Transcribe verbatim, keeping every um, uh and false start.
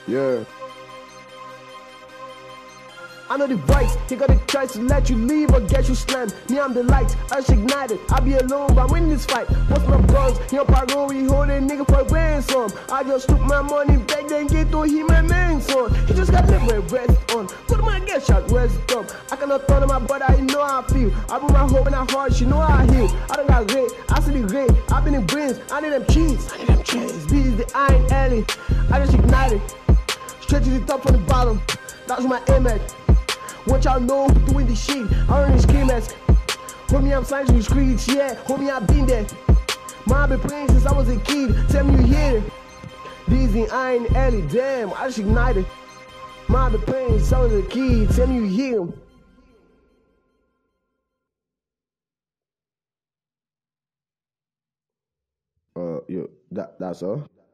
Yeah. I know the voice, he got the choice to let you leave or get you slammed. Me, I'm the light, us ignited. I be alone, but I'm winning this fight. What's my guns? Your parole, we hold a nigga for ransom. I just took my money back, then get to him my main son. He just got never rest on. Put my get shot, where's dumb? I cannot turn on my body, I know how I feel. I put my hope in her heart, she know how I heal. I don't got great, I see the great. I been in brains, I need them cheese, I need them cheese. This is the iron alley, I just ignited. Straight to the top from the bottom, that's my aim at. What y'all know who doing the shit? I don't scream as homie, I'm signed to the streets, yeah. Homie, I've been there. Man, I've been playing since I was a kid. Tell me you hear it. This the Iron Alley, damn, I just ignited. Man, I've been playing since I was a kid. Tell me you hear him. Uh, yo, that, that's all.